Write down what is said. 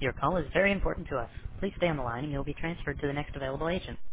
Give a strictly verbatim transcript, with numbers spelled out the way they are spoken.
Your call is very important to us. Please stay on the line and you'll be transferred to the next available agent.